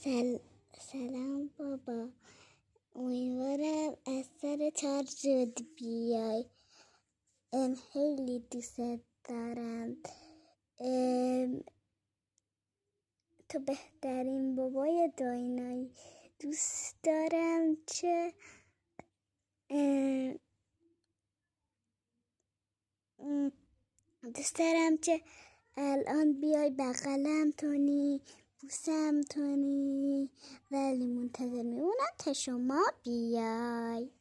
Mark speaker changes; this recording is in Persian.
Speaker 1: سلام بابا، امیدوارم از سر کار زود بیای. خیلی دوست دارم. تو بهترین بابای دنیایی. دوست دارم که الان بیای بغلم کنی، بوسم کنی، ولی منتظر میمونم تا شما بیای.